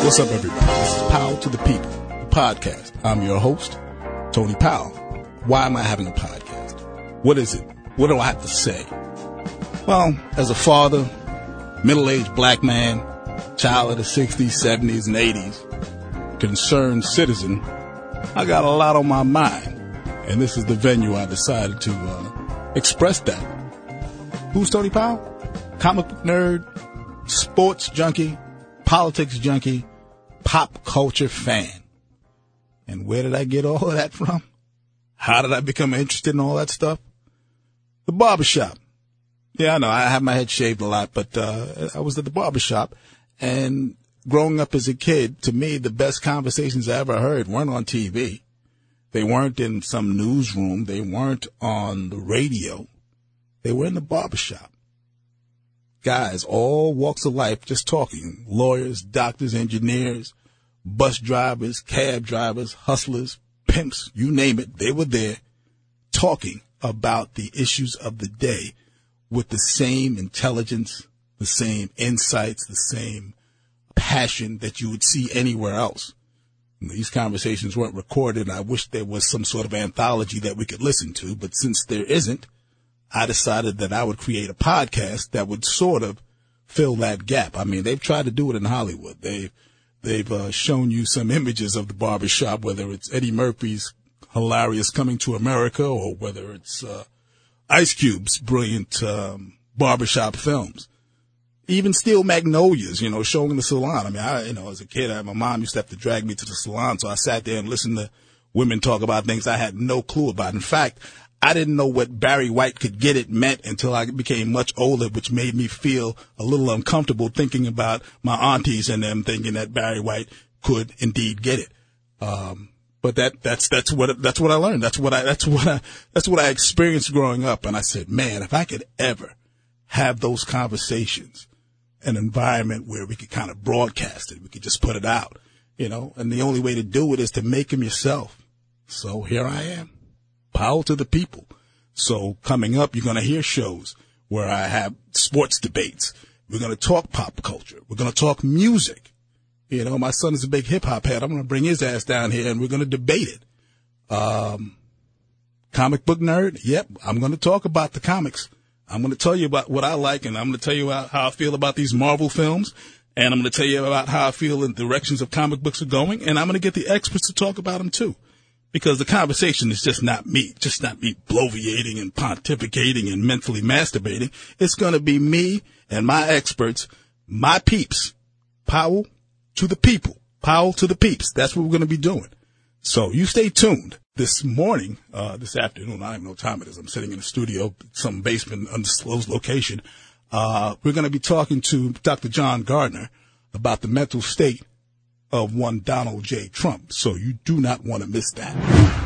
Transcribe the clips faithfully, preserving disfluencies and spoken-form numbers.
What's up, everybody? This is Powell to the People, the podcast. I'm your host, Tony Powell. Why am I having a podcast? What is it? What do I have to say? Well, as a father, middle-aged black man, child of the sixties, seventies, and eighties, concerned citizen, I got a lot on my mind. And this is the venue I decided to uh, express that. Who's Tony Powell? Comic book nerd, sports junkie, politics junkie, pop culture fan. And where did I get all of that from? How did I become interested in all that stuff? The barbershop. Yeah, I know, I have my head shaved a lot, but uh, I was at the barbershop. And growing up as a kid, to me, the best conversations I ever heard weren't on T V. They weren't in some newsroom. They weren't on the radio. They were in the barbershop. Guys, all walks of life, just talking. Lawyers, doctors, engineers, bus drivers, cab drivers, hustlers, pimps, you name it. They were there talking about the issues of the day with the same intelligence, the same insights, the same passion that you would see anywhere else. And these conversations weren't recorded. I wish there was some sort of anthology that we could listen to, but since there isn't, I decided that I would create a podcast that would sort of fill that gap. I mean, they've tried to do it in Hollywood. They've, they've uh, shown you some images of the barbershop, whether it's Eddie Murphy's hilarious Coming to America or whether it's uh, Ice Cube's brilliant um, barbershop films. Even Steel Magnolias, you know, showing the salon. I mean, I, you know, as a kid, I, my mom used to have to drag me to the salon, so I sat there and listened to women talk about things I had no clue about. In fact, I didn't know what Barry White could get it meant until I became much older, which made me feel a little uncomfortable thinking about my aunties and them thinking that Barry White could indeed get it. Um, but that, that's, that's what, that's what I learned. That's what I, that's what I, that's what I experienced growing up. And I said, man, if I could ever have those conversations, an environment where we could kind of broadcast it, we could just put it out, you know, and the only way to do it is to make them yourself. So here I am. Power to the people. So coming up, you're going to hear shows where I have sports debates. We're going to talk pop culture. We're going to talk music. You know, my son is a big hip hop head. I'm going to bring his ass down here and we're going to debate it. Um, comic book nerd. Yep. I'm going to talk about the comics. I'm going to tell you about what I like, and I'm going to tell you about how I feel about these Marvel films, and I'm going to tell you about how I feel in the directions of comic books are going, and I'm going to get the experts to talk about them too. Because the conversation is just not me, just not me bloviating and pontificating and mentally masturbating. It's going to be me and my experts, my peeps. Powell to the people. Powell to the peeps. That's what we're going to be doing. So you stay tuned. This morning, uh, this afternoon, I don't even know what time it is. I'm sitting in a studio, some basement, undisclosed location. Uh, we're going to be talking to Doctor John Gardner about the mental state of one Donald J. Trump. So you do not want to miss that.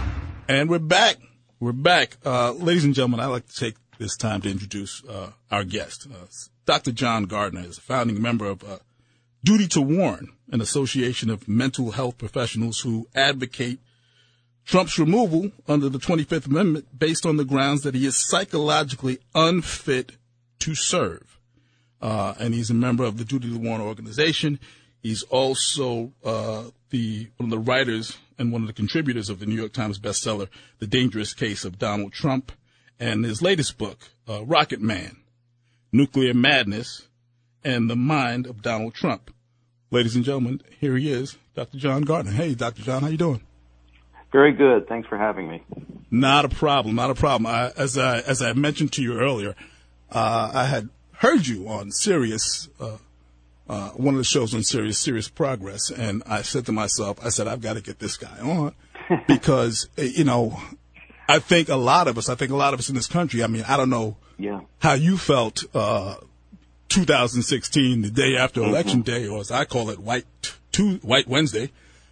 And we're back. We're back. Uh, ladies and gentlemen, I'd like to take this time to introduce uh, our guest. Uh, Doctor John Gardner is a founding member of uh, Duty to Warn, an association of mental health professionals who advocate Trump's removal under the twenty-fifth Amendment based on the grounds that he is psychologically unfit to serve. Uh, and he's a member of the Duty to Warn organization. He's also uh, the one of the writers and one of the contributors of the New York Times bestseller, The Dangerous Case of Donald Trump, and his latest book, uh, Rocket Man, Nuclear Madness, and the Mind of Donald Trump. Ladies and gentlemen, here he is, Doctor John Gardner. Hey, Doctor John, how you doing? Very good. Thanks for having me. Not a problem. Not a problem. I, as I as I mentioned to you earlier, uh, I had heard you on Sirius, uh, uh, one of the shows on Sirius, Serious Progress, and I said to myself, I said, I've got to get this guy on because, you know, I think a lot of us, I think a lot of us in this country, I mean, I don't know yeah. how you felt uh, two thousand sixteen, the day after mm-hmm. Election Day, or as I call it, White, two, White Wednesday.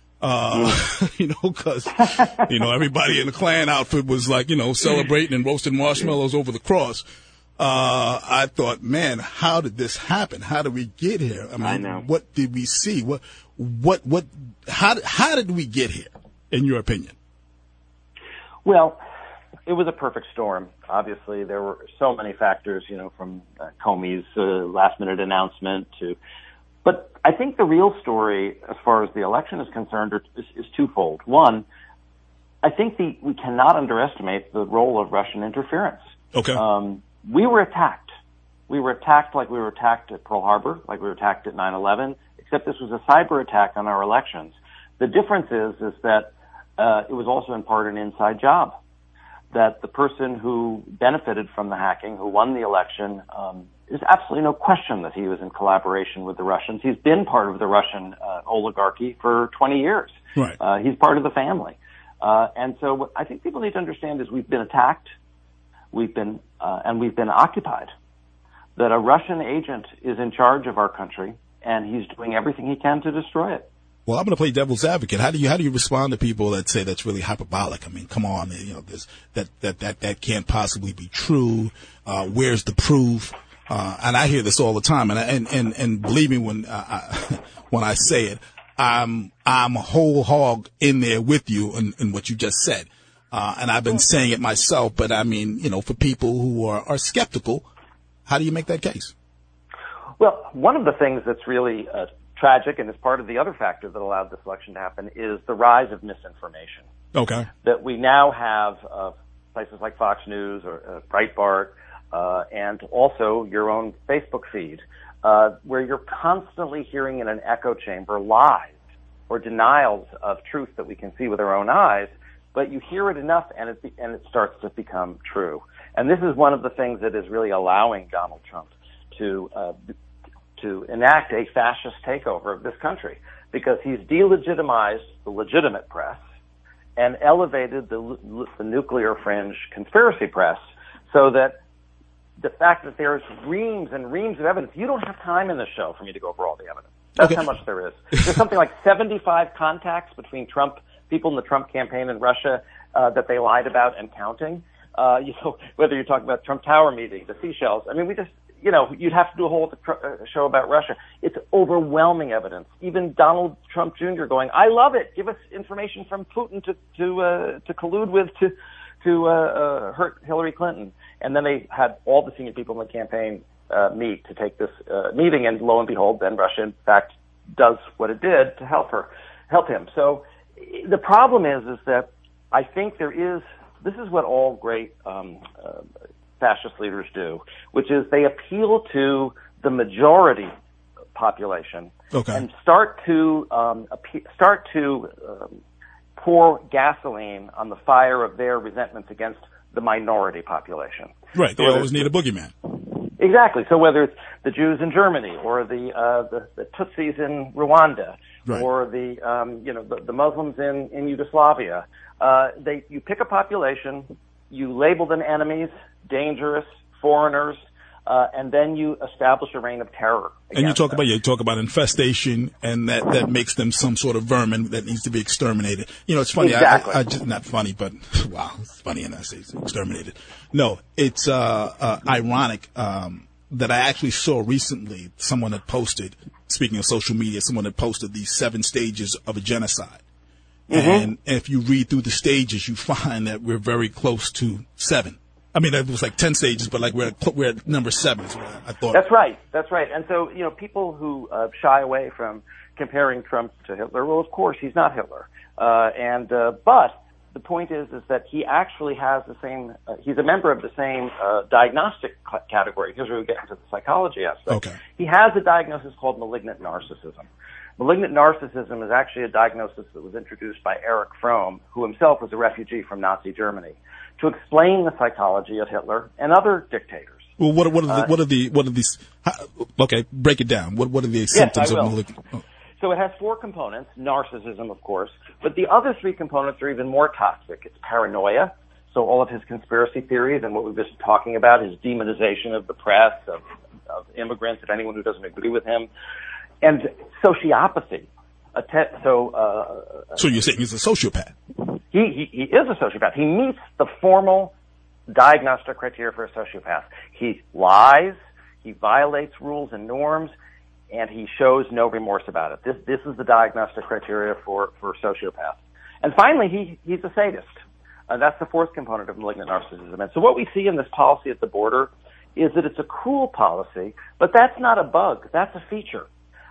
Uh, you know, cause, you know, everybody in the Klan outfit was like, you know, celebrating and roasting marshmallows over the cross. Uh, I thought, man, how did this happen? How did we get here? I mean, I know. What did we see? What, what, what, how, how did we get here, in your opinion? Well, it was a perfect storm. Obviously, there were so many factors, you know, from uh, Comey's uh, last minute announcement to But I think the real story, as far as the election is concerned, is, is twofold. One, I think the, we cannot underestimate the role of Russian interference. Okay. Um, we were attacked. We were attacked like we were attacked at Pearl Harbor, like we were attacked at nine eleven, except this was a cyber attack on our elections. The difference is, is that uh, it was also in part an inside job. That the person who benefited from the hacking, who won the election, um, there's absolutely no question that he was in collaboration with the Russians. He's been part of the Russian uh, oligarchy for twenty years. Right. Uh, he's part of the family. Uh, and so what I think people need to understand is we've been attacked, we've been, uh, and we've been occupied. That a Russian agent is in charge of our country, and he's doing everything he can to destroy it. Well, I'm going to play devil's advocate. How do you how do you respond to people that say that's really hyperbolic? I mean, come on, you know, this, that that that that can't possibly be true. Uh, where's the proof? Uh, and I hear this all the time, and and and, and believe me when uh, I, when I say it, I'm I'm a whole hog in there with you in, in what you just said, uh, and I've been saying it myself. But I mean, you know, for people who are, are skeptical, how do you make that case? Well, one of the things that's really uh, tragic, and is part of the other factor that allowed this election to happen, is the rise of misinformation. Okay. That we now have uh, places like Fox News or uh, Breitbart, uh, and also your own Facebook feed, uh, where you're constantly hearing in an echo chamber lies or denials of truth that we can see with our own eyes, but you hear it enough and it, and it starts to become true. And this is one of the things that is really allowing Donald Trump to uh, to enact a fascist takeover of this country, because he's delegitimized the legitimate press and elevated the, the nuclear fringe conspiracy press, so that the fact that there's reams and reams of evidence, you don't have time in the show for me to go over all the evidence. That's okay. how much there is. There's something like seventy-five contacts between Trump, people in the Trump campaign in Russia, uh, that they lied about and counting. Uh, you know, whether you're talking about Trump Tower meeting, the Seychelles. I mean, we just, you know, you'd have to do a whole uh, show about Russia. It's overwhelming evidence. Even Donald Trump Junior going, I love it. Give us information from Putin to, to, uh, to collude with to, to, uh, uh, hurt Hillary Clinton. And then they had all the senior people in the campaign, uh, meet to take this, uh, meeting. And lo and behold, then Russia, in fact, does what it did to help her, help him. So the problem is, is that I think there is, this is what all great, um, uh, fascist leaders do, which is they appeal to the majority population okay. and start to um, appe- start to um, pour gasoline on the fire of their resentments against the minority population. Right, they so always need a boogeyman. Exactly. So whether it's the Jews in Germany or the uh, the, the Tutsis in Rwanda, right. or the um, you know the, the Muslims in in Yugoslavia, uh, they you pick a population, you label them enemies, dangerous, foreigners, uh, and then you establish a reign of terror. And you talk them. about you talk about infestation, and that, that makes them some sort of vermin that needs to be exterminated. You know, it's funny. Exactly. I, I, I just not funny, but wow, it's funny, and I say exterminated. No, it's uh, uh, ironic um, that I actually saw recently someone had posted. Speaking of social media, someone had posted these seven stages of a genocide. Mm-hmm. And if you read through the stages, you find that we're very close to seven. I mean, it was like ten stages, but like we're at, we're at number seven is what I thought. That's right. That's right. And so, you know, people who uh, shy away from comparing Trump to Hitler, well, of course, he's not Hitler. Uh, and, uh, but the point is, is that he actually has the same, uh, he's a member of the same uh, diagnostic c- category. Here's where we get into the psychology aspect. Okay. He has a diagnosis called malignant narcissism. Malignant narcissism is actually a diagnosis that was introduced by Erich Fromm, who himself was a refugee from Nazi Germany, to explain the psychology of Hitler and other dictators. Well, what, what are the, uh, what are the, what are these, how, okay, break it down. What, what are the yes, symptoms I will. of malignant? Oh. So it has four components, narcissism, of course, but the other three components are even more toxic. It's paranoia, so all of his conspiracy theories and what we've been talking about, his demonization of the press, of, of immigrants, of anyone who doesn't agree with him, and sociopathy. A te- so, uh, so you're saying he's a sociopath? He, he, he is a sociopath. He meets the formal diagnostic criteria for a sociopath. He lies, he violates rules and norms, and he shows no remorse about it. This this is the diagnostic criteria for, for sociopaths. And finally, he, he's a sadist. Uh, that's the fourth component of malignant narcissism. And so what we see in this policy at the border is that it's a cruel policy, but that's not a bug. That's a feature.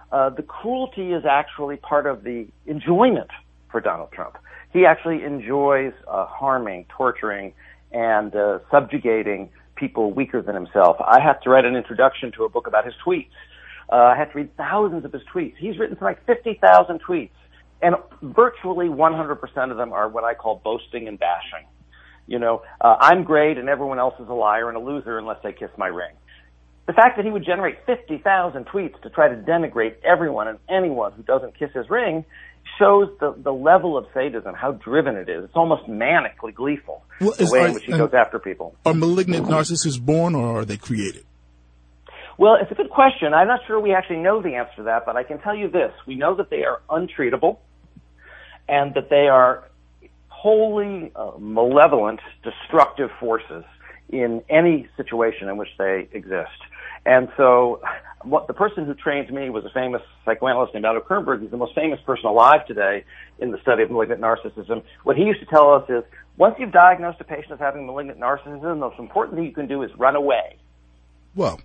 uh, the cruelty is actually part of the enjoyment for Donald Trump. He actually enjoys uh, harming, torturing, and uh, subjugating people weaker than himself. I have to write an introduction to a book about his tweets. Uh, I have to read thousands of his tweets. He's written something like fifty thousand tweets, and virtually one hundred percent of them are what I call boasting and bashing. You know, uh, I'm great and everyone else is a liar and a loser unless they kiss my ring. The fact that he would generate fifty thousand tweets to try to denigrate everyone and anyone who doesn't kiss his ring shows the, the level of sadism, how driven it is. It's almost manically gleeful, well, the way are, in which he goes after people. Are malignant narcissists born or are they created? Well, it's a good question. I'm not sure we actually know the answer to that, but I can tell you this. We know that they are untreatable and that they are wholly uh, malevolent, destructive forces in any situation in which they exist. And so what the person who trained me was a famous psychoanalyst named Otto Kernberg. He's the most famous person alive today in the study of malignant narcissism. What he used to tell us is, once you've diagnosed a patient as having malignant narcissism, the most important thing you can do is run away. Well,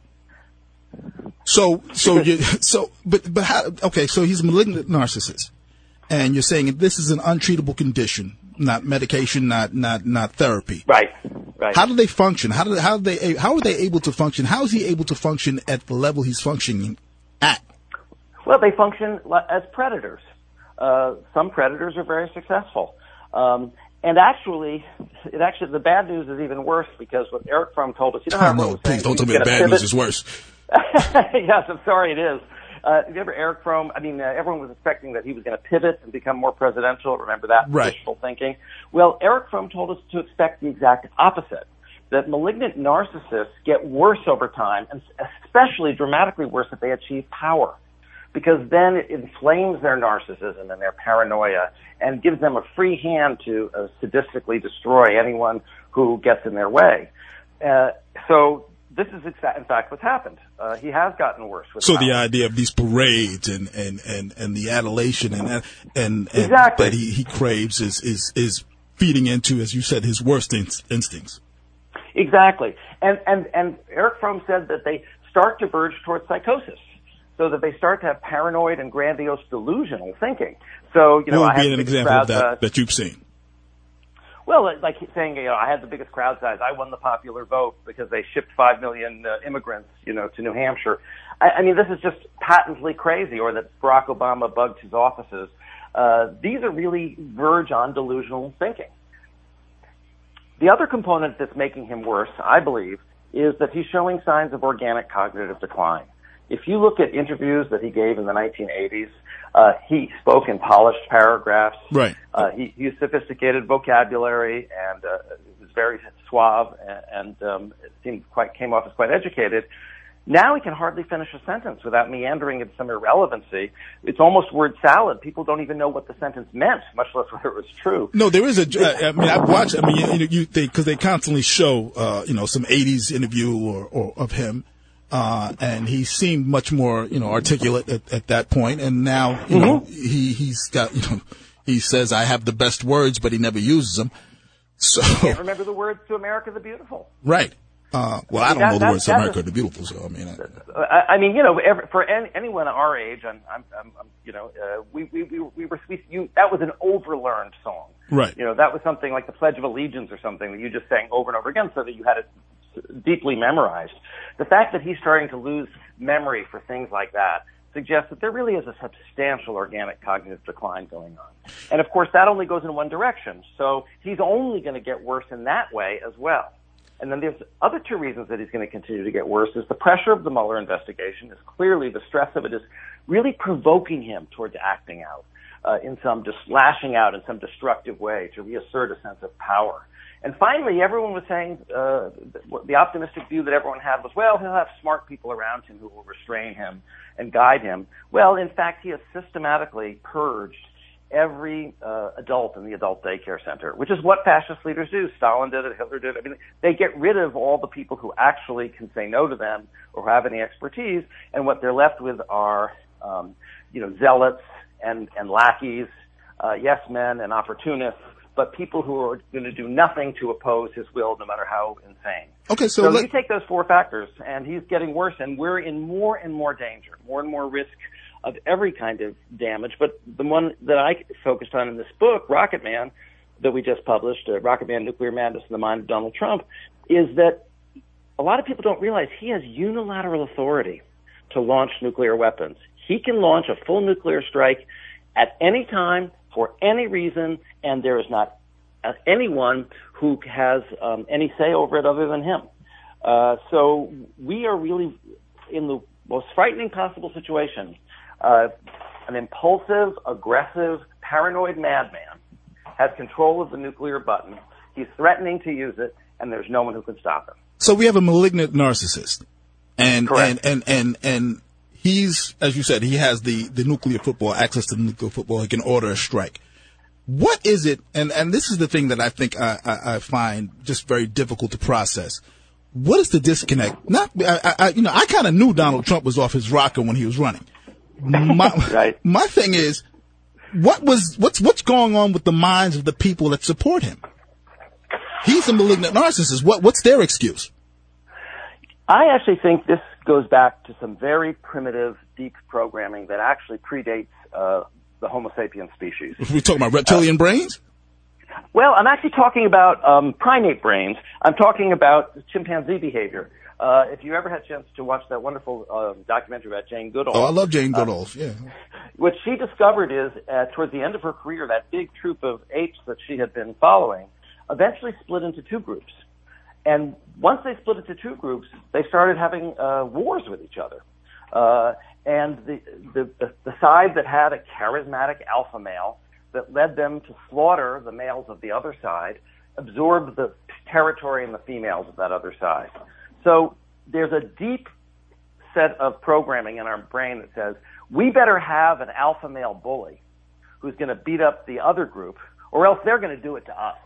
so, so, you, so, but, but how, okay, so he's a malignant narcissist. And you're saying this is an untreatable condition, not medication, not, not, not therapy. Right. Right. How do they function? How do how do they how are they able to function? How is he able to function at the level he's functioning at? Well, they function as predators. Uh, some predators are very successful, um, and actually, it actually the bad news is even worse because what Erich Fromm told us. You know how oh, no, please don't tell me the bad news is worse. Yes, I'm sorry, it is. Uh, remember Erich Fromm? I mean, uh, everyone was expecting that he was going to pivot and become more presidential. Remember that? Right. Wishful thinking. Well, Erich Fromm told us to expect the exact opposite, that malignant narcissists get worse over time, and especially dramatically worse if they achieve power, because then it inflames their narcissism and their paranoia and gives them a free hand to uh, sadistically destroy anyone who gets in their way. Uh, so this is, in fact, what's happened. Uh, he has gotten worse. With so power. The idea of these parades and, and, and, and the adulation and and, and exactly. that he, he craves is, is, is feeding into, as you said, his worst in- instincts. Exactly. And, and, and Erich Fromm said that they start to verge towards psychosis, so that they start to have paranoid and grandiose delusional thinking. So, you know, what would I be have an example of that uh, that you've seen? Well, like saying, you know, I had the biggest crowd size. I won the popular vote because they shipped five million uh, immigrants, you know, to New Hampshire. I, I mean, this is just patently crazy. Or that Barack Obama bugged his offices. Uh, these are really verge on delusional thinking. The other component that's making him worse, I believe, is that he's showing signs of organic cognitive decline. If you look at interviews that he gave in the nineteen eighties, uh, he spoke in polished paragraphs. Right. Uh, he, he used sophisticated vocabulary and uh, he was very suave and, and um, it seemed quite came off as quite educated. Now he can hardly finish a sentence without meandering into some irrelevancy. It's almost word salad. People don't even know what the sentence meant, much less whether it was true. No, there is a. I mean, I've watched. I mean, you, you, you they because they constantly show, uh, you know, some eighties interview or, or of him. Uh, and he seemed much more, you know, articulate at, at that point. And now, you mm-hmm. know, he, he's got, you know, he says, I have the best words, but he never uses them. So. I can't remember the words to America the Beautiful. Right. Uh, well, I don't that, know the that, words to America the Beautiful, so I mean. I, I, I mean, you know, every, for any, anyone our age, I'm, I'm, I'm, I'm you know, uh, we, we, we, we were, we, you, that was an overlearned song. Right. You know, that was something like the Pledge of Allegiance or something that you just sang over and over again so that you had it deeply memorized. The fact that he's starting to lose memory for things like that suggests that there really is a substantial organic cognitive decline going on. And of course, that only goes in one direction. So he's only going to get worse in that way as well. And then there's other two reasons that he's going to continue to get worse is the pressure of the Mueller investigation is clearly the stress of it is really provoking him towards acting out uh, in some, just lashing out in some destructive way to reassert a sense of power. And finally, everyone was saying, uh, the optimistic view that everyone had was, well, he'll have smart people around him who will restrain him and guide him. Well, in fact, he has systematically purged every uh, adult in the adult daycare center, which is what fascist leaders do. Stalin did it, Hitler did it. I mean, they get rid of all the people who actually can say no to them or have any expertise, and what they're left with are, um, you know, zealots and, and lackeys, uh, yes men and opportunists, but people who are going to do nothing to oppose his will, no matter how insane. Okay, so, so let- you take those four factors, and he's getting worse, and we're in more and more danger, more and more risk of every kind of damage. But the one that I focused on in this book, Rocket Man, that we just published, uh, Rocket Man, Nuclear Madness in the Mind of Donald Trump, is that a lot of people don't realize he has unilateral authority to launch nuclear weapons. He can launch a full nuclear strike at any time, for any reason, and there is not uh, anyone who has um, any say over it other than him. Uh, so we are really in the most frightening possible situation. Uh, an impulsive, aggressive, paranoid madman has control of the nuclear button. He's threatening to use it, and there's no one who can stop him. So we have a malignant narcissist, and Correct. and and and and he's, as you said, he has the the nuclear football, access to the nuclear football. He can order a strike. What is it? And and this is the thing that I think I, I, I find just very difficult to process. What is the disconnect? Not, I, I you know, I kind of knew Donald Trump was off his rocker when he was running. My, right. my thing is, what was what's what's going on with the minds of the people that support him? He's a malignant narcissist. What what's their excuse? I actually think this goes back to some very primitive, deep programming that actually predates uh, the Homo sapiens species. We're talking about reptilian uh, brains? Well, I'm actually talking about um, primate brains. I'm talking about chimpanzee behavior. Uh, if you ever had a chance to watch that wonderful uh, documentary about Jane Goodall. Oh, I love Jane Goodall, uh, yeah. What she discovered is, uh, towards the end of her career, that big troop of apes that she had been following eventually split into two groups. And once they split into two groups, they started having uh, wars with each other. Uh, and the, the, the side that had a charismatic alpha male that led them to slaughter the males of the other side absorbed the territory and the females of that other side. So there's a deep set of programming in our brain that says, we better have an alpha male bully who's going to beat up the other group, or else they're going to do it to us.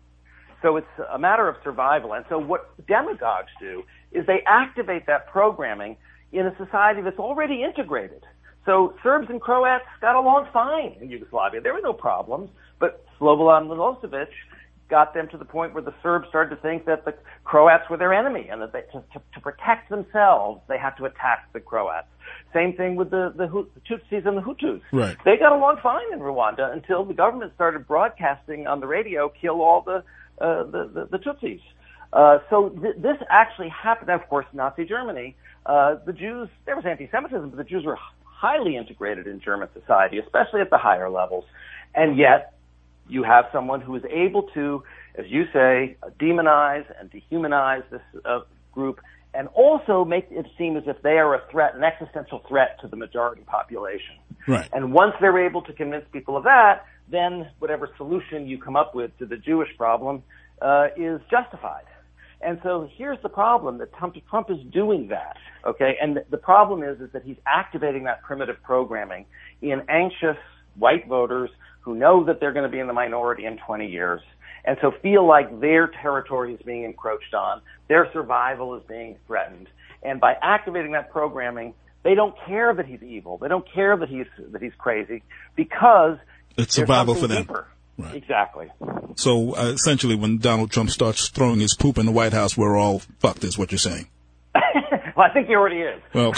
So it's a matter of survival. And so what demagogues do is they activate that programming in a society that's already integrated. So Serbs and Croats got along fine in Yugoslavia. There were no problems. But Slobodan Milosevic got them to the point where the Serbs started to think that the Croats were their enemy, and that they, to, to, to protect themselves, they had to attack the Croats. Same thing with the, the, the Tutsis and the Hutus. Right. They got along fine in Rwanda until the government started broadcasting on the radio, kill all the Uh, the, the, the Tutsis. Uh, so th- this actually happened. Of course, Nazi Germany, uh, the Jews, there was anti-Semitism, but the Jews were highly integrated in German society, especially at the higher levels. And yet, you have someone who is able to, as you say, demonize and dehumanize this uh, group, and also make it seem as if they are a threat, an existential threat to the majority population. Right. And once they're able to convince people of that, then whatever solution you come up with to the Jewish problem uh, is justified. And so here's the problem, that Trump, Trump is doing that, okay? And the, the problem is, is that he's activating that primitive programming in anxious white voters who know that they're going to be in the minority in twenty years, and so feel like their territory is being encroached on, their survival is being threatened. And by activating that programming, they don't care that he's evil. They don't care that he's that he's crazy, because it's survival for them. Deeper. Right. Exactly. So uh, essentially, when Donald Trump starts throwing his poop in the White House, we're all fucked, is what you're saying. Well, I think he already is. Well,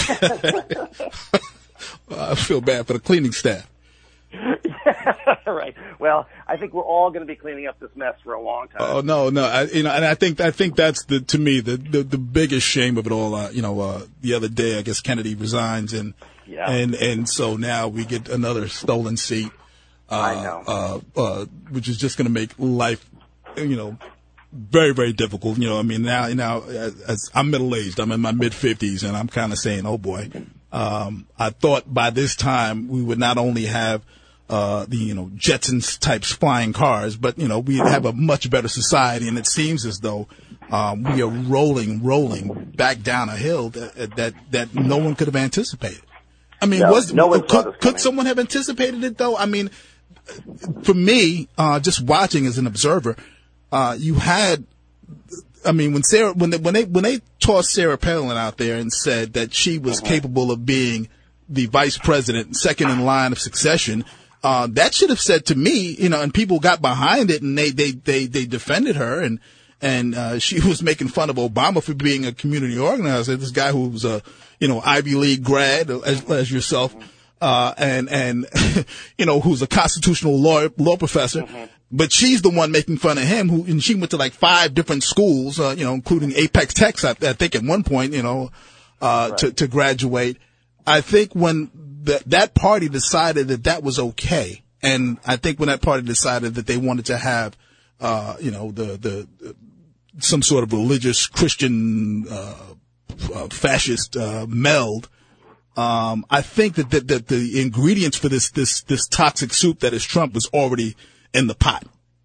I feel bad for the cleaning staff. Right. Well, I think we're all going to be cleaning up this mess for a long time. Oh no, no. I, you know, and I think I think that's the to me the the, the biggest shame of it all. Uh, you know, uh, the other day, I guess Kennedy resigns, and yeah. and and so now we get another stolen seat. Uh, I know. Uh, uh, which is just going to make life, you know, very, very difficult. You know, I mean, now, now, as, as I'm middle aged, I'm in my mid fifties, and I'm kind of saying, oh boy, um, I thought by this time we would not only have, uh, the, you know, Jetsons types flying cars, but, you know, we'd have a much better society. And it seems as though, um, we are rolling, rolling back down a hill that, that, that no one could have anticipated. I mean, no, was, no one could, could someone have anticipated it though? I mean, for me, uh, just watching as an observer, uh, you had, I mean, when Sarah, when they, when they, when they tossed Sarah Palin out there and said that she was uh-huh. capable of being the vice president, second in line of succession, uh, that should have said to me, you know, and people got behind it and they, they, they, they defended her, and, and, uh, she was making fun of Obama for being a community organizer, this guy who was a, you know, Ivy League grad, as, as yourself. uh, and, and, you know, who's a constitutional law, law professor. Mm-hmm. But she's the one making fun of him, who, and she went to like five different schools, uh, you know, including Apex Tech, I, I think at one point, you know, uh, right. to, to graduate. I think when the, that party decided that that was okay, and I think when that party decided that they wanted to have, uh, you know, the, the, the some sort of religious Christian, uh, uh fascist, uh, meld, um, I think that, that, that the ingredients for this, this, this toxic soup that is Trump was already in the pot.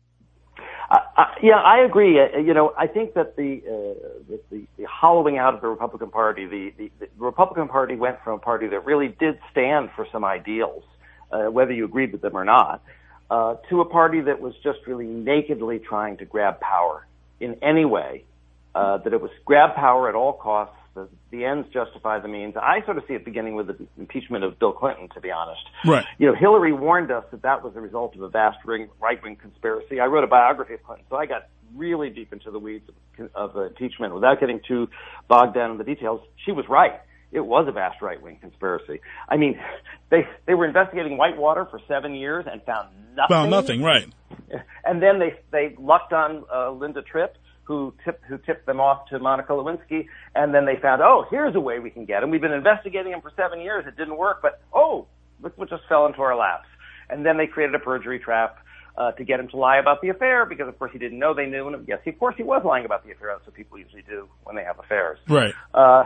Uh, uh, yeah, I agree. Uh, you know, I think that the, uh, the, the hollowing out of the Republican Party, the, the, the Republican Party went from a party that really did stand for some ideals, uh, whether you agreed with them or not, uh, to a party that was just really nakedly trying to grab power in any way, uh, that it was grab power at all costs. The, the ends justify the means. I sort of see it beginning with the impeachment of Bill Clinton, to be honest. Right. You know, Hillary warned us that that was the result of a vast right-wing conspiracy. I wrote a biography of Clinton, so I got really deep into the weeds of, of uh, impeachment without getting too bogged down in the details. She was right. It was a vast right-wing conspiracy. I mean, they they were investigating Whitewater for seven years and found nothing. Found nothing, right. And then they they lucked on uh, Linda Tripp, who tipped, who tipped them off to Monica Lewinsky, and then they found, oh, here's a way we can get him. We've been investigating him for seven years. It didn't work, but, oh, look what just fell into our laps. And then they created a perjury trap uh, to get him to lie about the affair, because, of course, he didn't know they knew. And, yes, of course, he was lying about the affair. That's what people usually do when they have affairs. Right. Uh,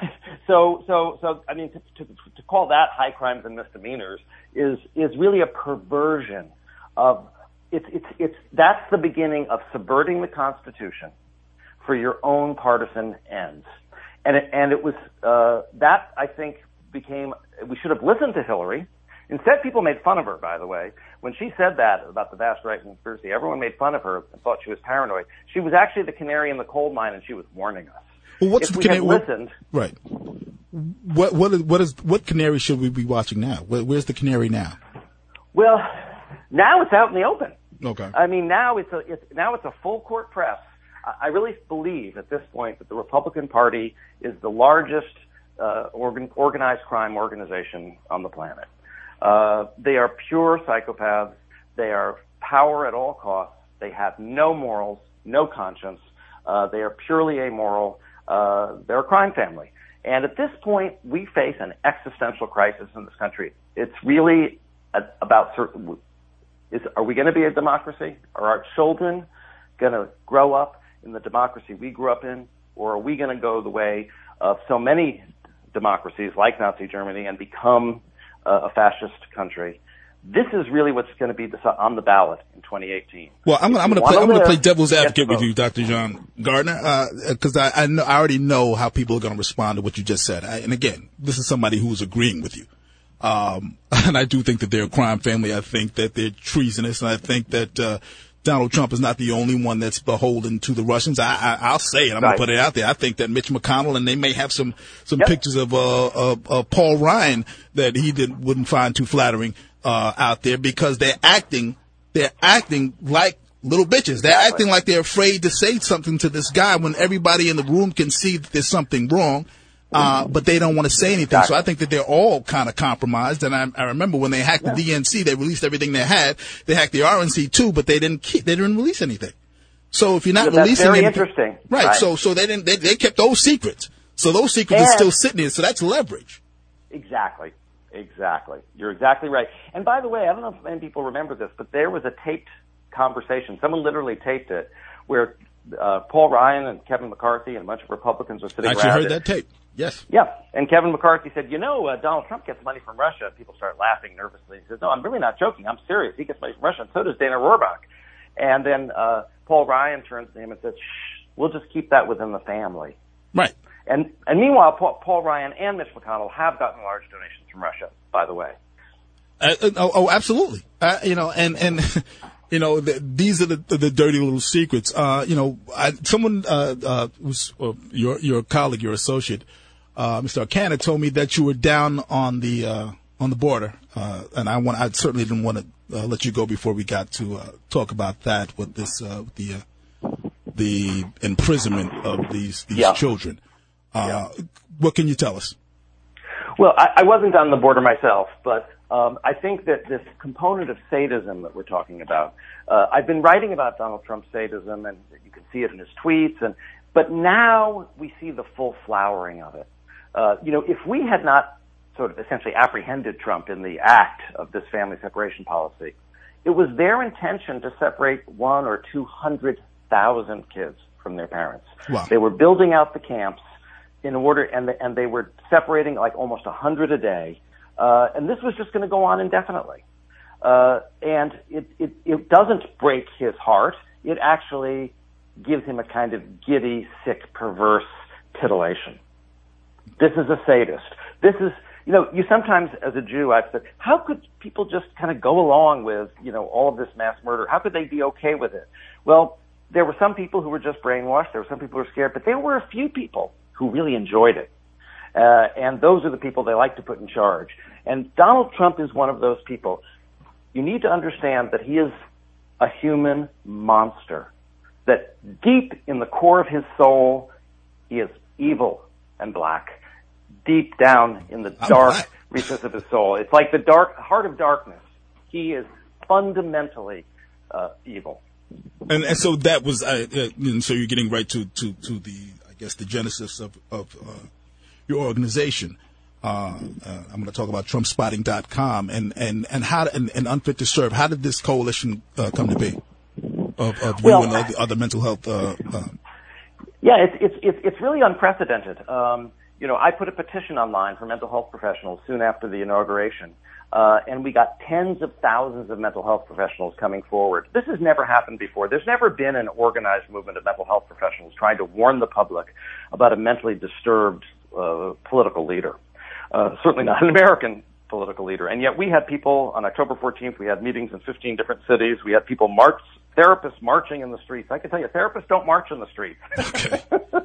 so, so, so, I mean, to, to, to call that high crimes and misdemeanors is, is really a perversion of It's, it's, it's, that's the beginning of subverting the Constitution for your own partisan ends. And it, and it was, uh, that I think became, we should have listened to Hillary. Instead, people made fun of her, by the way. When she said that about the vast right conspiracy, everyone made fun of her and thought she was paranoid. She was actually the canary in the coal mine, and she was warning us. Well, what's if the we canary? had listened. Right. What, what is, what is, what canary should we be watching now? Where, where's the canary now? Well, now it's out in the open. Okay. I mean, now it's a it's now it's a full court press. I really believe at this point that the Republican Party is the largest uh, organ, organized crime organization on the planet. Uh, they are pure psychopaths. They are power at all costs. They have no morals, no conscience. Uh, they are purely amoral. Uh, they're a crime family. And at this point, we face an existential crisis in this country. It's really a, about certain. Is, are we going to be a democracy? Are our children going to grow up in the democracy we grew up in? Or are we going to go the way of so many democracies like Nazi Germany and become uh, a fascist country? This is really what's going to be on the ballot in twenty eighteen. Well, I'm going to play. I'm going to play devil's advocate with you, Doctor John Gardner, because uh, I I, know, I already know how people are going to respond to what you just said. I, and again, this is somebody who is agreeing with you. Um, and I do think that they're a crime family. I think that they're treasonous, and I think that uh, Donald Trump is not the only one that's beholden to the Russians. I, I, I'll say it. I'm right. going to put it out there. I think that Mitch McConnell, and they may have some some yep. pictures of uh, uh, uh, Paul Ryan that he did, wouldn't find too flattering uh, out there, because they're acting they're acting like little bitches. They're exactly. acting like they're afraid to say something to this guy when everybody in the room can see that there's something wrong. Uh, but they don't want to say anything. Exactly. So I think that they're all kind of compromised. And I, I remember when they hacked yeah. the D N C, they released everything they had. They hacked the R N C too, but they didn't keep, they didn't release anything. So if you're not yeah, releasing that's very anything, interesting. Right, right. So, so they didn't, they, they kept those secrets. So those secrets and, are still sitting there. So that's leverage. Exactly. Exactly. You're exactly right. And by the way, I don't know if many people remember this, but there was a taped conversation. Someone literally taped it where, uh, Paul Ryan and Kevin McCarthy and a bunch of Republicans were sitting I around. actually heard it. that tape. Yes. Yeah. And Kevin McCarthy said, you know, uh, Donald Trump gets money from Russia. People start laughing nervously. He says, no, I'm really not joking. I'm serious. He gets money from Russia, and so does Dana Rohrabaugh. And then uh, Paul Ryan turns to him and says, shh, we'll just keep that within the family. Right. And and meanwhile, Paul, Paul Ryan and Mitch McConnell have gotten large donations from Russia, by the way. Uh, oh, oh, absolutely. Uh, you know, and, and you know, the, these are the, the, the dirty little secrets. Uh, you know, I, someone, uh, uh, was, uh, your, your colleague, your associate, uh, Mister Arcana told me that you were down on the, uh, on the border. Uh, and I want, I certainly didn't want to uh, let you go before we got to, uh, talk about that with this, uh, with the, uh, the imprisonment of these, these yeah. children. Uh, yeah. What can you tell us? Well, I, I wasn't on the border myself, but um, I think that this component of sadism that we're talking about, uh, I've been writing about Donald Trump's sadism, and you can see it in his tweets, and but now we see the full flowering of it. Uh, you know, if we had not sort of essentially apprehended Trump in the act of this family separation policy, it was their intention to separate one or two hundred thousand kids from their parents. Wow. They were building out the camps in order, and the, and they were separating like almost a hundred a day, uh, and this was just going to go on indefinitely. Uh, and it, it it doesn't break his heart. It actually gives him a kind of giddy, sick, perverse titillation. This is a sadist. This is, you know, you sometimes, as a Jew, I've said, how could people just kind of go along with, you know, all of this mass murder? How could they be okay with it? Well, there were some people who were just brainwashed. There were some people who were scared, but there were a few people who really enjoyed it. Uh, and those are the people they like to put in charge. And Donald Trump is one of those people. You need to understand that he is a human monster, that deep in the core of his soul, he is evil and black. Deep down in the dark recesses of his soul. It's like the dark heart of darkness. He is fundamentally uh, evil. And, and so that was, uh, uh, and so you're getting right to, to, to the, I guess, the genesis of, of uh, your organization. Uh, uh, I'm going to talk about Trump Spotting dot com and, and, and how, and, and Unfit to Serve. How did this coalition uh, come to be of, of you well, and other, other mental health? Uh, uh, yeah, it's, it's, it's, it's really unprecedented. Um, you know, I put a petition online for mental health professionals soon after the inauguration. Uh, and we got tens of thousands of mental health professionals coming forward. This has never happened before. There's never been an organized movement of mental health professionals trying to warn the public about a mentally disturbed uh, political leader. Uh, certainly not an American political leader. And yet we had people on October fourteenth, we had meetings in fifteen different cities. We had people march, therapists marching in the streets. I can tell you, therapists don't march in the streets. Okay.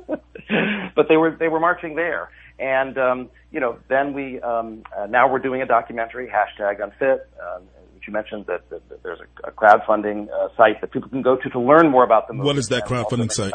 But they were, they were marching there. And, um, you know, then we, um, uh, now we're doing a documentary, hashtag Unfit, um, which you mentioned that, that, that there's a, a crowdfunding uh, site that people can go to to learn more about the movement. What is that crowdfunding site?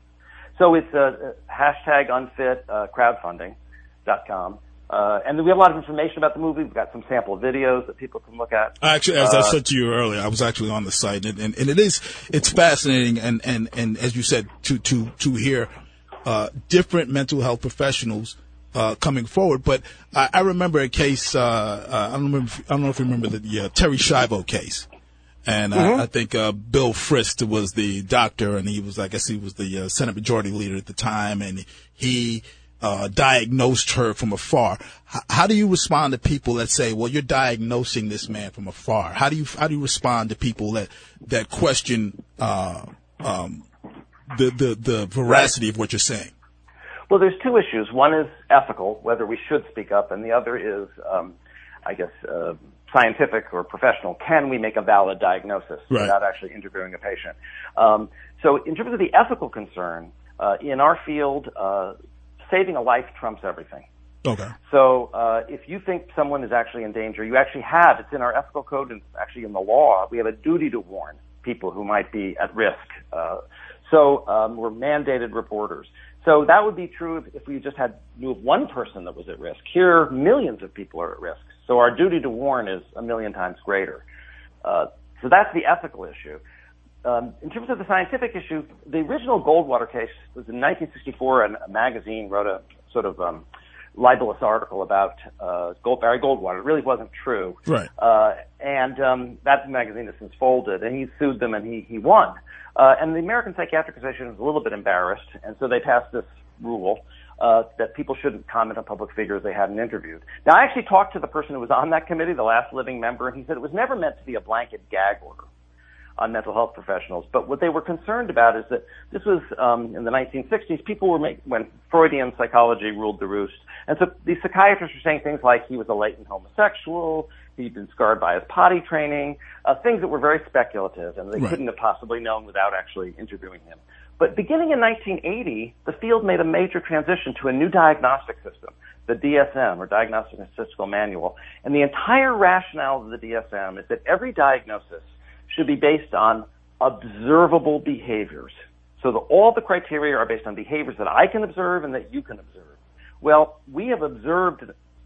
So it's uh, hashtag Unfit uh, crowdfunding dot com. Uh, and we have a lot of information about the movie. We've got some sample videos that people can look at. Actually, as uh, I said to you earlier, I was actually on the site, and, and, and it is, it's fascinating, and, and, and as you said, to, to, to hear uh, different mental health professionals Uh, coming forward, but I, I remember a case. Uh, uh, I don't remember. If, I don't know if you remember the uh, Terry Schiavo case, and mm-hmm. I, I think uh, Bill Frist was the doctor, and he was, I guess, he was the uh, Senate Majority Leader at the time, and he uh, diagnosed her from afar. H- how do you respond to people that say, "Well, you're diagnosing this man from afar"? How do you how do you respond to people that that question uh, um, the the the veracity of what you're saying? Well, there's two issues. One is ethical, whether we should speak up, and the other is, um, I guess, uh, scientific or professional. Can we make a valid diagnosis right. without actually interviewing a patient? Um, so in terms of the ethical concern, uh, in our field, uh, saving a life trumps everything. Okay. So uh, if you think someone is actually in danger, you actually have, it's in our ethical code and actually in the law, we have a duty to warn people who might be at risk. Uh, so um, we're mandated reporters. So that would be true if, if we just had knew of one person that was at risk. Here, millions of people are at risk. So our duty to warn is a million times greater. Uh, so that's the ethical issue. Um, in terms of the scientific issue, the original Goldwater case was in nineteen sixty-four, and a magazine wrote a sort of um, libelous article about uh, Gold, Barry Goldwater. It really wasn't true. Right. Uh, and um, that magazine has since folded, and he sued them, and he, he won. Uh, and the American Psychiatric Association was a little bit embarrassed, and so they passed this rule uh, that people shouldn't comment on public figures they hadn't interviewed. Now, I actually talked to the person who was on that committee, the last living member, and he said it was never meant to be a blanket gag order on mental health professionals. But what they were concerned about is that this was um, in the nineteen sixties. People were making, when Freudian psychology ruled the roost, and so these psychiatrists were saying things like he was a latent homosexual, he'd been scarred by his potty training, uh, things that were very speculative, and they right. couldn't have possibly known without actually interviewing him. But beginning in nineteen eighty, the field made a major transition to a new diagnostic system, the D S M, or Diagnostic and Statistical Manual. And the entire rationale of the D S M is that every diagnosis should be based on observable behaviors. So that all the criteria are based on behaviors that I can observe and that you can observe. Well, we have observed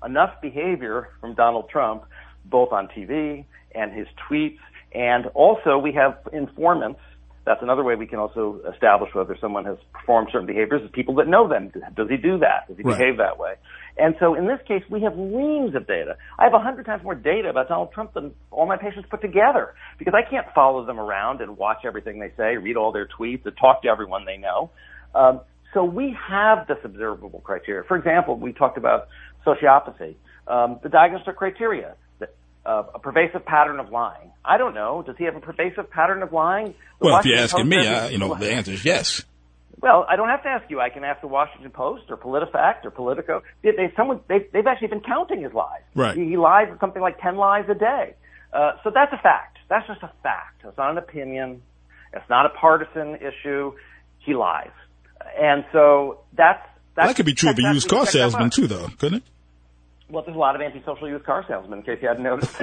enough behavior from Donald Trump, both on T V and his tweets, and also we have informants. That's another way we can also establish whether someone has performed certain behaviors is people that know them. Does he do that? Does he right. behave that way? And so in this case, we have reams of data. I have a hundred times more data about Donald Trump than all my patients put together because I can't follow them around and watch everything they say, read all their tweets, and talk to everyone they know. Um, so we have this observable criteria. For example, we talked about sociopathy, um, the diagnostic criteria. Uh, a pervasive pattern of lying. I don't know. Does he have a pervasive pattern of lying? The well, Washington if you're asking Post me, says I, you know, the answer is yes. Well, I don't have to ask you. I can ask the Washington Post or PolitiFact or Politico. They, they, someone, they, they've actually been counting his lies. Right. He, he lies something like ten lies a day. Uh, so that's a fact. That's just a fact. It's not an opinion. It's not a partisan issue. He lies. And so that's... that's well, that could be true of a used car salesman, too, though, couldn't it? Well, there's a lot of antisocial used car salesmen, in case you hadn't noticed.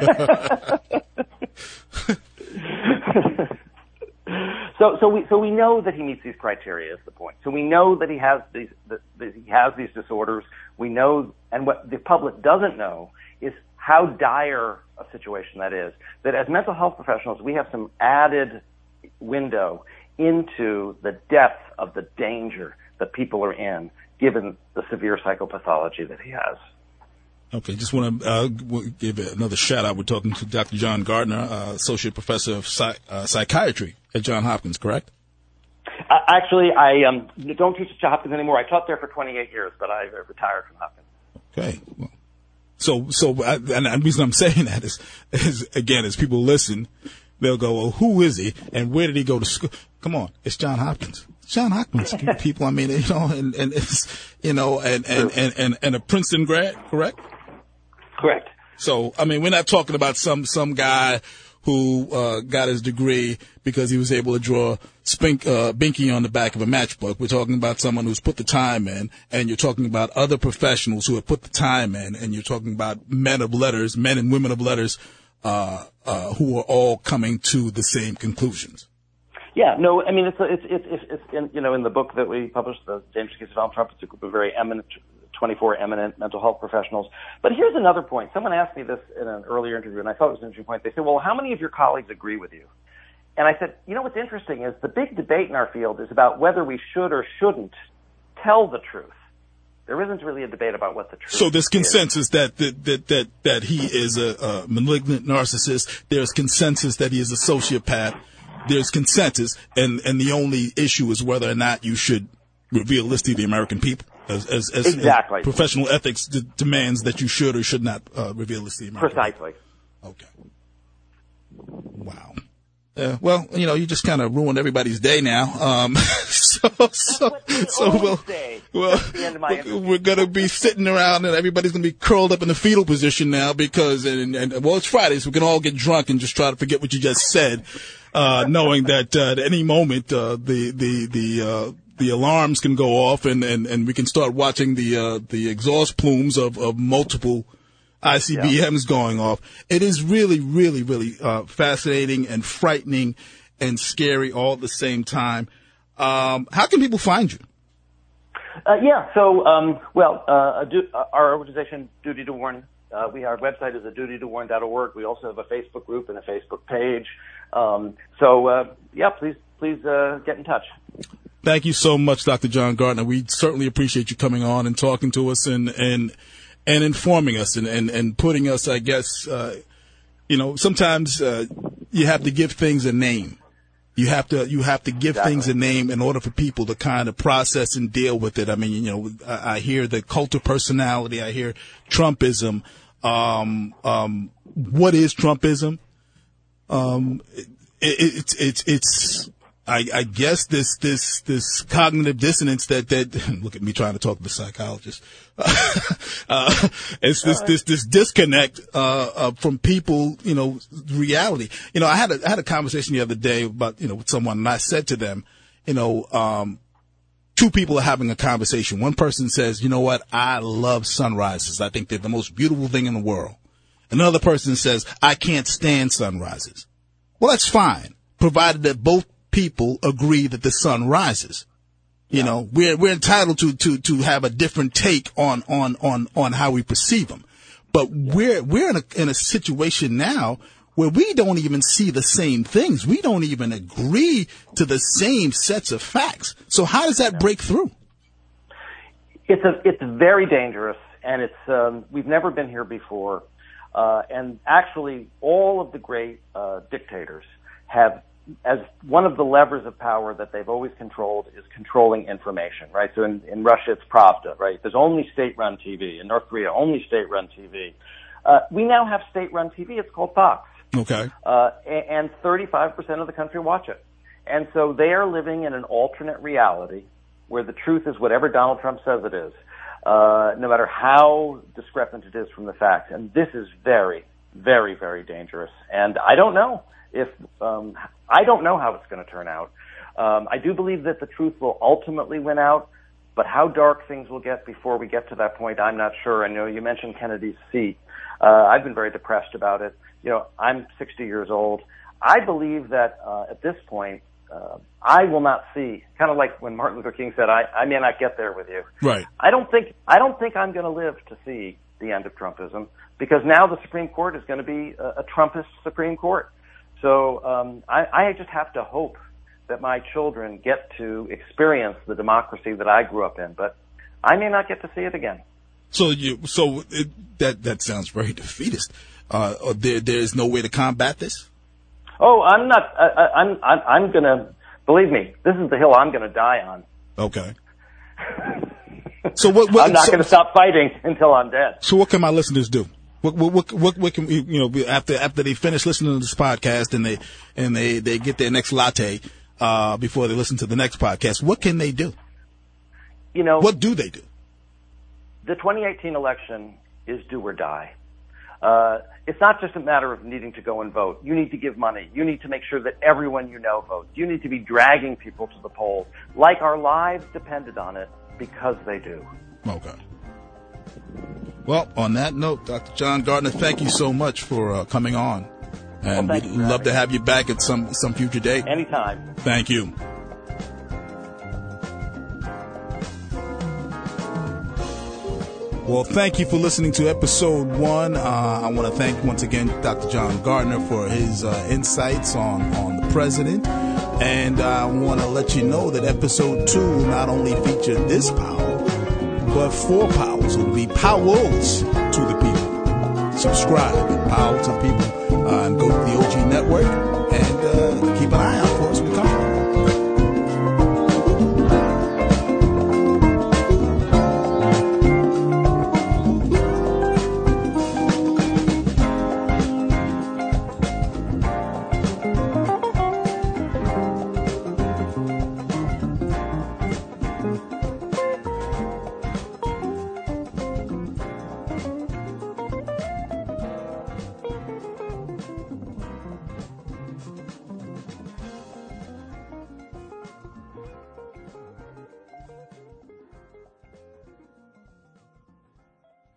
so, so we, so we know that he meets these criteria. Is the point? So we know that he has these, that, that he has these disorders. We know, and what the public doesn't know is how dire a situation that is. That as mental health professionals, we have some added window into the depth of the danger that people are in, given the severe psychopathology that he has. Okay, just want to uh, give another shout out. We're talking to Doctor John Gardner, uh, Associate Professor of Psych- uh, Psychiatry at Johns Hopkins, correct? Uh, actually, I um, don't teach at Johns Hopkins anymore. I taught there for twenty-eight years, but I retired from Hopkins. Okay. Well, so, so, I, and the reason I'm saying that is, is, again, as people listen, they'll go, well, who is he and where did he go to school? Come on, it's Johns Hopkins. John Hopkins people, I mean, you know, and, and it's, you know, and, and, and, and, and a Princeton grad, correct? Correct. So, I mean, we're not talking about some, some guy who, uh, got his degree because he was able to draw spink, uh, Binky on the back of a matchbook. We're talking about someone who's put the time in, and you're talking about other professionals who have put the time in, and you're talking about men of letters, men and women of letters, uh, uh, who are all coming to the same conclusions. Yeah, no, I mean, it's, it's, it's, it's, it's in, you know, in the book that we published, the James Case of Donald Trump, it's a group of very eminent, twenty-four eminent mental health professionals. But here's another point. Someone asked me this in an earlier interview, and I thought it was an interesting point. They said, well, how many of your colleagues agree with you? And I said, you know, what's interesting is the big debate in our field is about whether we should or shouldn't tell the truth. There isn't really a debate about what the truth is. So there's consensus is. that, that, that, that, that he is a, a malignant narcissist. There's consensus that he is a sociopath. There's consensus, and, and the only issue is whether or not you should reveal this to the American people. As, as, as, exactly. as professional ethics d- demands that you should or should not uh, reveal this to the American Precisely. people. Okay. Wow. Uh, well, you know, you just kind of ruined everybody's day now. Um, so, so, so we'll, well, we're going to be sitting around and everybody's going to be curled up in the fetal position now because, and, and well, it's Friday, so we can all get drunk and just try to forget what you just said, uh, knowing that uh, at any moment uh, the the the uh, the alarms can go off and, and, and we can start watching the uh, the exhaust plumes of, of multiple I C B Ms yeah. going off. It is really, really, really uh, fascinating and frightening and scary all at the same time. Um, how can people find you? Uh, yeah, so, um, well, uh, do, uh, our organization, Duty to Warn, uh, we, our website is a duty to warn dot org. We also have a Facebook group and a Facebook page. Um, so, uh, yeah, please, please uh, get in touch. Thank you so much, Doctor John Gardner. We certainly appreciate you coming on and talking to us and, and, and informing us and, and, and putting us, I guess, uh, you know, sometimes uh, you have to give things a name. You have to you have to give exactly. things a name in order for people to kind of process and deal with it. I mean, you know, I, I hear the cult of personality. I hear Trumpism. Um, um, what is Trumpism? Um, it, it, it's it's it's. I, I guess this, this, this cognitive dissonance that, that, look at me trying to talk to the psychologist. uh, it's this, this, this disconnect, uh, uh, from people, you know, reality. You know, I had a, I had a conversation the other day about, you know, with someone and I said to them, you know, um, two people are having a conversation. One person says, you know what? I love sunrises. I think they're the most beautiful thing in the world. Another person says, I can't stand sunrises. Well, that's fine, provided that both people agree that the sun rises. You yeah. know, we're, we're entitled to, to, to have a different take on, on, on, on how we perceive them. But we're we're in a in a situation now where we don't even see the same things. We don't even agree to the same sets of facts. So how does that break through? It's a it's very dangerous, and it's um, we've never been here before. Uh, and actually, all of the great uh, dictators have, as one of the levers of power that they've always controlled, is controlling information, right? So in, in Russia, it's Pravda, right? There's only state-run T V. In North Korea, only state-run T V. Uh, we now have state-run T V. It's called Fox. Okay. Uh, and thirty-five percent of the country watch it. And so they are living in an alternate reality where the truth is whatever Donald Trump says it is. Uh, no matter how discrepant it is from the facts. And this is very, very, very dangerous. And I don't know if, um, I don't know how it's going to turn out. Um, I do believe that the truth will ultimately win out, but how dark things will get before we get to that point, I'm not sure. I know you mentioned Kennedy's seat. Uh, I've been very depressed about it. You know, I'm sixty years old. I believe that, uh, at this point, Uh, I will not see, kind of like when Martin Luther King said, I, I may not get there with you. Right. I don't think, I don't think I'm going to live to see the end of Trumpism, because now the Supreme Court is going to be a, a Trumpist Supreme Court. So, um, I, I just have to hope that my children get to experience the democracy that I grew up in, but I may not get to see it again. So you, so it, that, that sounds very defeatist. Uh, there, there is no way to combat this? Oh, I'm not. I, I'm. I'm, I'm going to believe me. This is the hill I'm going to die on. Okay. So what? what I'm not so, going to stop fighting until I'm dead. So what can my listeners do? What? What? What, what, what can you know after after they finish listening to this podcast and they and they, they get their next latte uh, before they listen to the next podcast? What can they do? You know, what do they do? The twenty eighteen election is do or die. Uh, it's not just a matter of needing to go and vote. You need to give money. You need to make sure that everyone you know votes. You need to be dragging people to the polls like our lives depended on it, because they do. Okay. Well, on that note, Doctor John Gardner, thank you so much for uh, coming on. And well, we'd love to have you back at some, some future date. Anytime. Thank you. Well, thank you for listening to episode one. Uh, I want to thank once again Doctor John Gardner for his uh, insights on, on the president. And I want to let you know that episode two will not only feature this power, but four powers. It will be powers to the people. Subscribe and power to the people. Uh, and go to the O G Network and uh, keep an eye